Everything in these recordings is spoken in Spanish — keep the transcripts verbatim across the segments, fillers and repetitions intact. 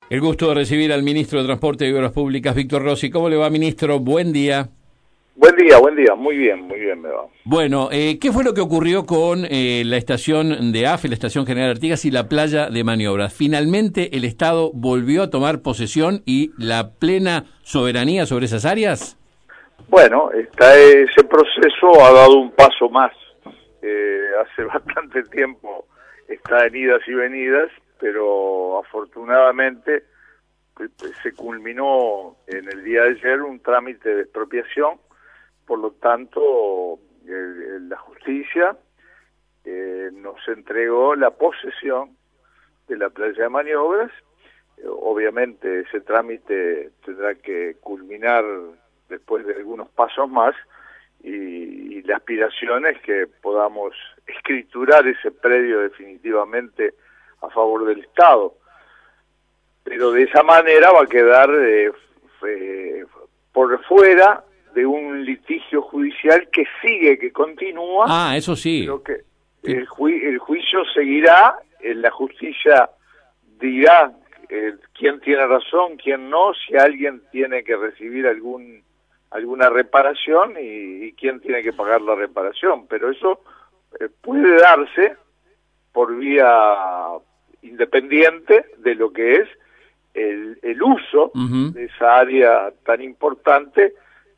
El gusto de recibir al ministro de Transporte y Obras Públicas, Víctor Rossi. ¿Cómo le va, ministro? Buen día. Buen día, buen día. Muy bien, muy bien me va. Bueno, eh, ¿qué fue lo que ocurrió con eh, la estación de A F E, la estación General Artigas y la playa de maniobras? ¿Finalmente el Estado volvió a tomar posesión y la plena soberanía sobre esas áreas? Bueno, está, ese proceso ha dado un paso más. Eh, hace bastante tiempo está en idas y venidas, pero afortunadamente se culminó en el día de ayer un trámite de expropiación. Por lo tanto, eh, la justicia eh, nos entregó la posesión de la playa de maniobras. Eh, obviamente ese trámite tendrá que culminar después de algunos pasos más y, y la aspiración es que podamos escriturar ese predio definitivamente a favor del Estado. Pero de esa manera va a quedar eh, eh, por fuera de un litigio judicial que sigue, que continúa. Ah, eso sí. Pero que el, ju el juicio seguirá, eh, la justicia dirá eh, quién tiene razón, quién no, si alguien tiene que recibir algún alguna reparación y, y quién tiene que pagar la reparación. Pero eso eh, puede darse por vía independiente de lo que es el, el uso uh-huh. de esa área tan importante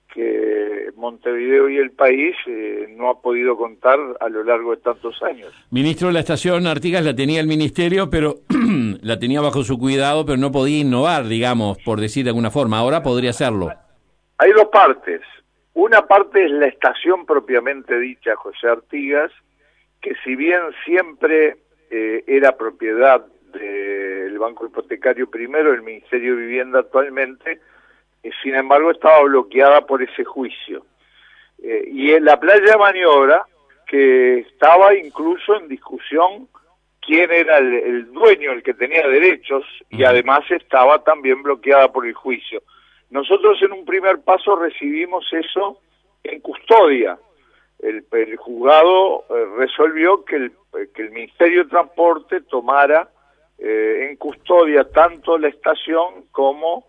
que Montevideo y el país eh, no ha podido contar a lo largo de tantos años. Ministro, la estación Artigas la tenía el ministerio, pero la tenía bajo su cuidado, pero no podía innovar, digamos, por decir de alguna forma. Ahora podría hacerlo. Hay dos partes. Una parte es la estación propiamente dicha, José Artigas, que si bien siempre eh, era propiedad del Banco Hipotecario primero, el Ministerio de Vivienda actualmente, eh, sin embargo estaba bloqueada por ese juicio. Eh, y en la playa de maniobra, que estaba incluso en discusión quién era el, el dueño, el que tenía derechos, y además estaba también bloqueada por el juicio. Nosotros en un primer paso recibimos eso en custodia. El, el juzgado eh, resolvió que el, que el Ministerio de Transporte tomara eh, en custodia tanto la estación como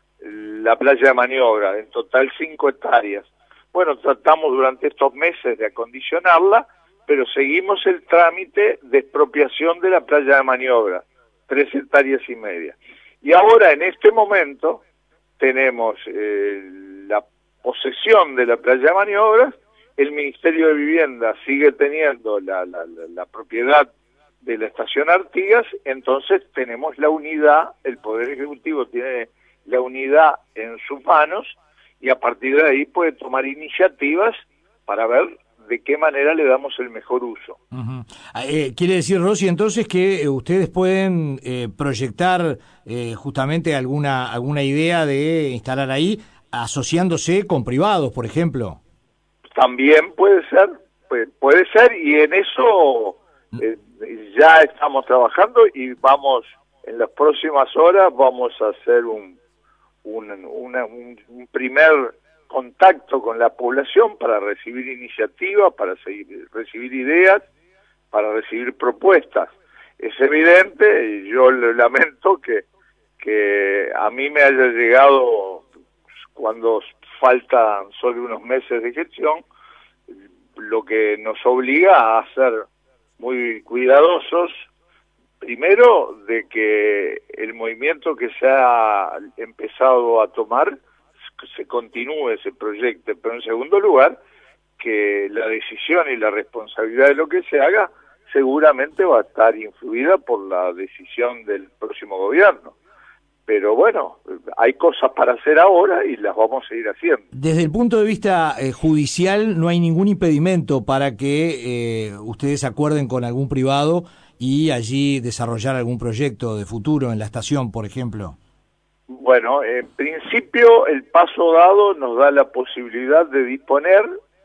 la playa de maniobra, en total cinco hectáreas. Bueno, tratamos durante estos meses de acondicionarla, pero seguimos el trámite de expropiación de la playa de maniobra, tres hectáreas y media. Y ahora, en este momento, tenemos eh, la posesión de la playa de maniobras. El Ministerio de Vivienda sigue teniendo la, la, la, la propiedad de la estación Artigas, entonces tenemos la unidad, el Poder Ejecutivo tiene la unidad en sus manos y a partir de ahí puede tomar iniciativas para ver de qué manera le damos el mejor uso. Uh-huh. eh, quiere decir, Rossi, entonces que eh, ustedes pueden eh, proyectar eh, justamente alguna alguna idea de instalar ahí, asociándose con privados, por ejemplo. También puede ser, puede, puede ser, y en eso eh, ya estamos trabajando y vamos, en las próximas horas vamos a hacer un, un, una, un, un primer contacto con la población para recibir iniciativas, para seguir, recibir ideas, para recibir propuestas. Es evidente, y yo lo lamento, que, que a mí me haya llegado cuando faltan solo unos meses de gestión, lo que nos obliga a ser muy cuidadosos, primero, de que el movimiento que se ha empezado a tomar se continúe, ese proyecto, pero en segundo lugar, que la decisión y la responsabilidad de lo que se haga seguramente va a estar influida por la decisión del próximo gobierno. Pero bueno, hay cosas para hacer ahora y las vamos a seguir haciendo. Desde el punto de vista eh, judicial, no hay ningún impedimento para que eh, ustedes acuerden con algún privado y allí desarrollar algún proyecto de futuro en la estación, por ejemplo. Bueno, en principio el paso dado nos da la posibilidad de disponer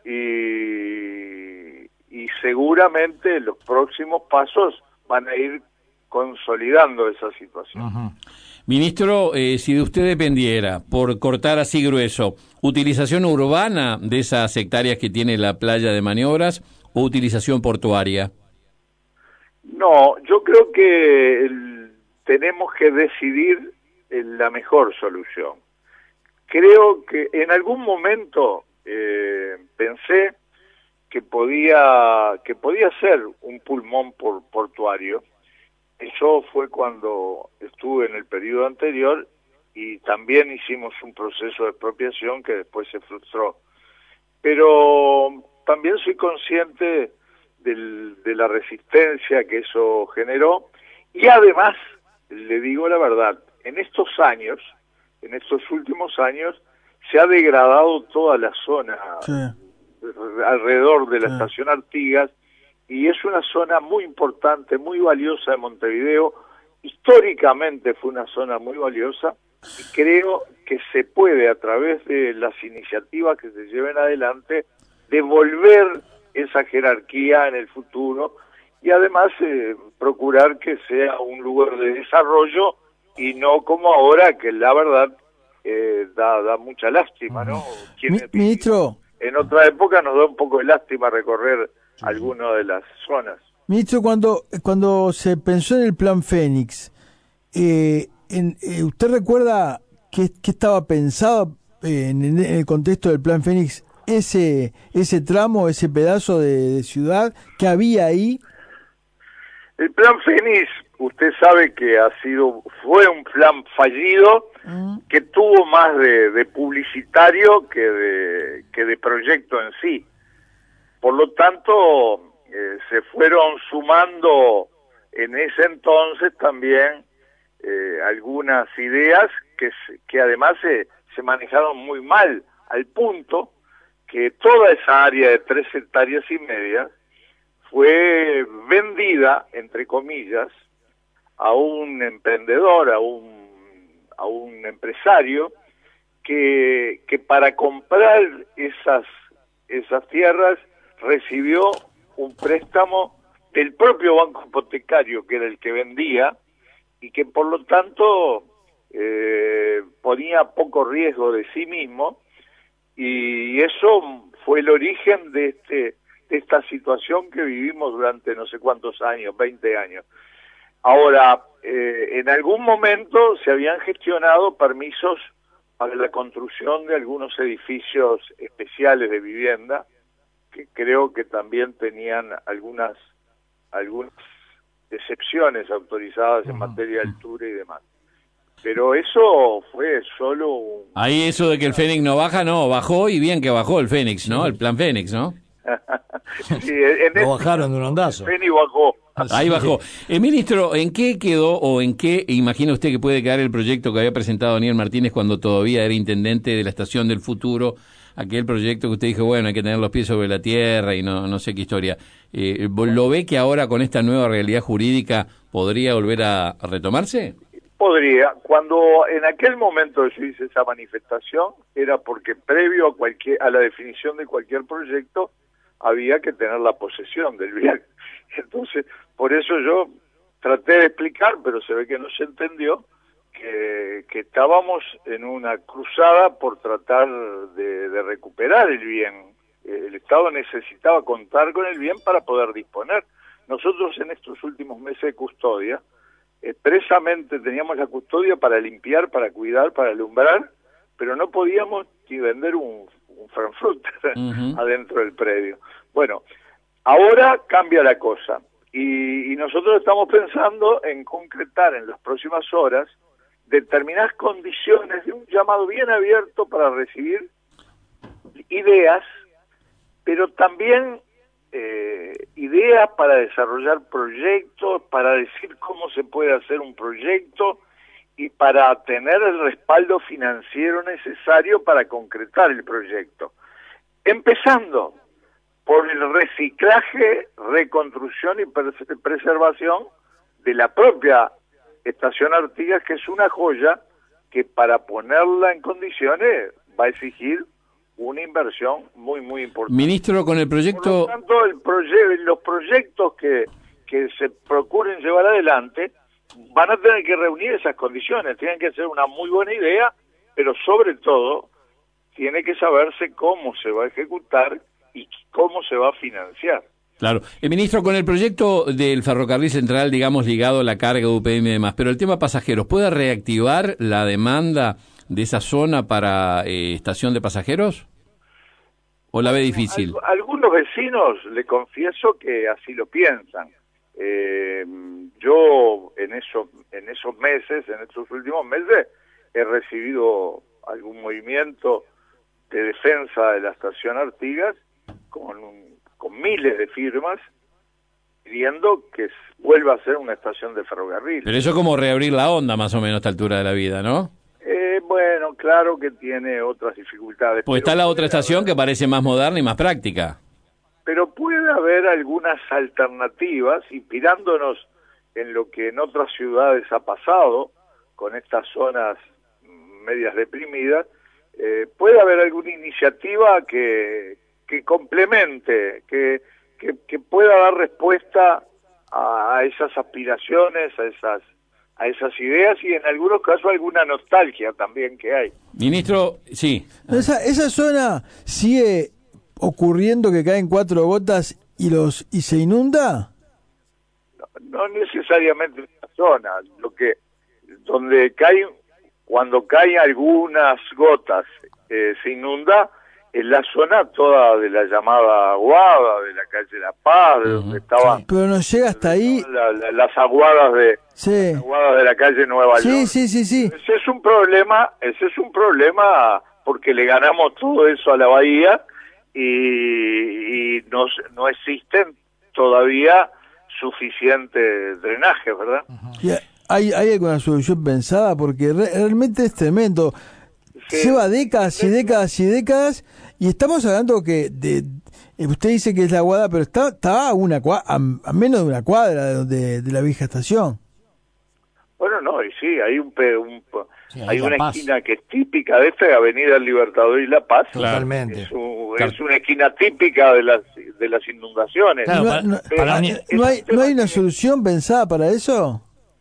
y, y seguramente los próximos pasos van a ir consolidando esa situación. Uh-huh. Ministro, eh, si de usted dependiera, por cortar así grueso, ¿utilización urbana de esas hectáreas que tiene la playa de maniobras o utilización portuaria? No, yo creo que el, tenemos que decidir eh, la mejor solución. Creo que en algún momento eh, pensé que podía que podía ser un pulmón por, portuario. Eso fue cuando estuve en el periodo anterior y también hicimos un proceso de expropiación que después se frustró. Pero también soy consciente del, de la resistencia que eso generó y además, le digo la verdad, en estos años, en estos últimos años, se ha degradado toda la zona sí. alrededor de la sí. estación Artigas y es una zona muy importante, muy valiosa de Montevideo. Históricamente fue una zona muy valiosa y creo que se puede, a través de las iniciativas que se lleven adelante, devolver esa jerarquía en el futuro y además eh, procurar que sea un lugar de desarrollo y no como ahora, que la verdad eh, da, da mucha lástima, ¿no? Mi, ministro, en otra época nos da un poco de lástima recorrer sí. algunas de las zonas. Ministro, cuando cuando se pensó en el Plan Fénix, eh, en, eh, ¿usted recuerda qué, qué estaba pensado eh, en, en el contexto del Plan Fénix, ese ese tramo, ese pedazo de, de ciudad que había ahí? El Plan Fénix, usted sabe que ha sido fue un plan fallido mm. que tuvo más de, de publicitario que de que de proyecto en sí. Por lo tanto, eh, se fueron sumando en ese entonces también eh, algunas ideas que que además se se manejaron muy mal, al punto que toda esa área de tres hectáreas y media fue vendida, entre comillas, a un emprendedor, a un a un empresario que que para comprar esas esas tierras recibió un préstamo del propio banco hipotecario, que era el que vendía, y que por lo tanto eh, ponía poco riesgo de sí mismo, y eso fue el origen de este de esta situación que vivimos durante no sé cuántos años, veinte años. Ahora, eh, en algún momento se habían gestionado permisos para la construcción de algunos edificios especiales de vivienda, que creo que también tenían algunas algunas excepciones autorizadas en materia de altura y demás. Pero eso fue solo un... Ahí eso de que el Fénix no baja, no, bajó y bien que bajó el Fénix, ¿no? El Plan Fénix, ¿no? Sí, en Lo bajaron de un ondazo. El Fénix bajó. Ahí bajó. Eh, ministro, ¿en qué quedó o en qué imagina usted que puede quedar el proyecto que había presentado Daniel Martínez cuando todavía era intendente de la Estación del Futuro? Aquel proyecto que usted dijo, bueno, hay que tener los pies sobre la tierra y no no sé qué historia. Eh, ¿Lo ve que ahora con esta nueva realidad jurídica podría volver a retomarse? Podría. Cuando en aquel momento yo hice esa manifestación, era porque previo a cualquier a la definición de cualquier proyecto había que tener la posesión del bien. Entonces, por eso yo traté de explicar, pero se ve que no se entendió, que, que estábamos en una cruzada por tratar de, de recuperar el bien. El Estado necesitaba contar con el bien para poder disponer. Nosotros en estos últimos meses de custodia, expresamente teníamos la custodia para limpiar, para cuidar, para alumbrar, pero no podíamos ni vender un, un Frankfurter uh-huh. adentro del predio. Bueno, ahora cambia la cosa y, y nosotros estamos pensando en concretar en las próximas horas determinadas condiciones de un llamado bien abierto para recibir ideas, pero también eh, ideas para desarrollar proyectos, para decir cómo se puede hacer un proyecto y para tener el respaldo financiero necesario para concretar el proyecto. Empezando por el reciclaje, reconstrucción y pres- preservación de la propia Estación Artigas, que es una joya que para ponerla en condiciones va a exigir una inversión muy, muy importante. Ministro, con el proyecto... Por lo tanto, el proye- los proyectos que, que se procuren llevar adelante van a tener que reunir esas condiciones, tienen que ser una muy buena idea, pero sobre todo tiene que saberse cómo se va a ejecutar y cómo se va a financiar. Claro. El ministro, con el proyecto del ferrocarril central, digamos, ligado a la carga de U P M y demás, pero el tema pasajeros, ¿puede reactivar la demanda de esa zona para eh, estación de pasajeros? ¿O la ve difícil? Al, algunos vecinos, le confieso que así lo piensan. Eh, yo en esos, en esos meses, en estos últimos meses, he recibido algún movimiento de defensa de la estación Artigas con, con miles de firmas pidiendo que vuelva a ser una estación de ferrocarril. Pero eso es como reabrir la onda más o menos a esta altura de la vida, ¿no? Eh, bueno, claro que tiene otras dificultades. Pues está la otra estación haber, que parece más moderna y más práctica. Pero puede haber algunas alternativas, inspirándonos en lo que en otras ciudades ha pasado, con estas zonas medias deprimidas, eh, puede haber alguna iniciativa que, que complemente, que, que, que pueda dar respuesta a, a esas aspiraciones, a esas a esas ideas y en algunos casos alguna nostalgia también que hay. Ministro, sí. Esa, esa zona sigue ocurriendo que caen cuatro gotas y los y se inunda. No, no necesariamente en la zona, lo que donde caen cuando caen algunas gotas eh, se inunda en la zona toda de la llamada Aguada, de la calle La Paz, de donde estaban... Sí, pero no llega hasta ahí... La, la, las aguadas de sí. las aguadas de la calle Nueva sí, York. Sí, sí, sí. Ese es un problema, ese es un problema porque le ganamos todo eso a la bahía y, y no, no existen todavía suficiente drenaje, ¿verdad? Uh-huh. ¿Hay, ¿Hay alguna solución pensada? Porque re, realmente es tremendo. Sí. Lleva décadas y décadas y décadas y estamos hablando que de, usted dice que es la Aguada, pero está, está a, una, a, a menos de una cuadra de, de la vieja estación. Bueno, no, y sí, hay un, un sí, hay, hay una Paz. esquina que es típica de esta, Avenida El Libertador y La Paz. Totalmente. Es, un, es una esquina típica de las de las inundaciones. Claro, no, no, para, ¿no, no, hay, ¿No hay una solución pensada para eso?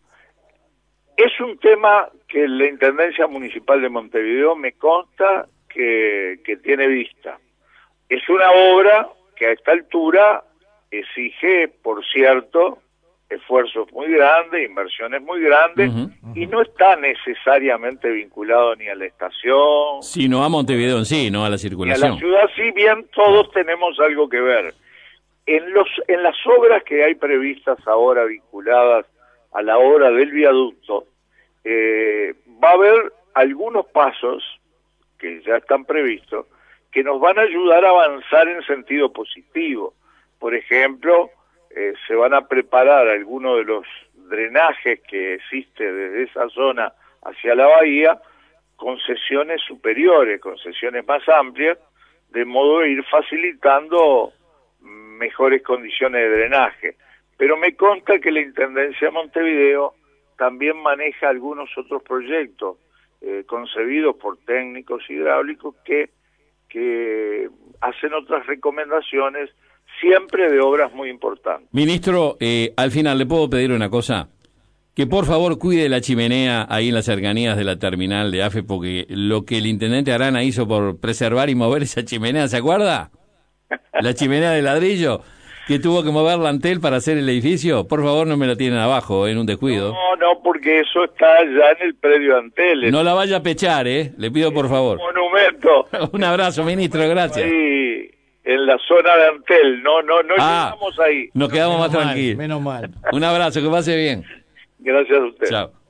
Es un tema que la Intendencia Municipal de Montevideo me consta que, que tiene vista. Es una obra que a esta altura exige, por cierto, esfuerzos muy grandes, inversiones muy grandes, uh-huh, uh-huh. y no está necesariamente vinculado ni a la estación... Sino a Montevideo en sí, no a la circulación. Y a la ciudad, si bien todos uh-huh. tenemos algo que ver. En, los, en las obras que hay previstas ahora vinculadas a la obra del viaducto, eh, va a haber algunos pasos que ya están previstos que nos van a ayudar a avanzar en sentido positivo. Por ejemplo, eh, se van a preparar algunos de los drenajes que existe desde esa zona hacia la bahía con sesiones superiores, con sesiones más amplias, de modo de ir facilitando mejores condiciones de drenaje. Pero me consta que la Intendencia de Montevideo también maneja algunos otros proyectos eh, concebidos por técnicos hidráulicos que, que hacen otras recomendaciones, siempre de obras muy importantes. Ministro, eh, al final, ¿le puedo pedir una cosa? Que por favor cuide la chimenea ahí en las cercanías de la terminal de AFE, porque lo que el intendente Arana hizo por preservar y mover esa chimenea, ¿se acuerda? La chimenea de ladrillo, que tuvo que mover la Antel para hacer el edificio. Por favor, no me la tienen abajo, en un descuido. No, no, porque eso está ya en el predio Antel. No la vaya a pechar, ¿eh? Le pido por favor. Un monumento. Un abrazo, ministro, gracias. Ahí, en la zona de Antel, no, no, no ah, llegamos ahí. Nos quedamos menos más mal, tranquilos. Menos mal. Un abrazo, que pase bien. Gracias a usted. Chao.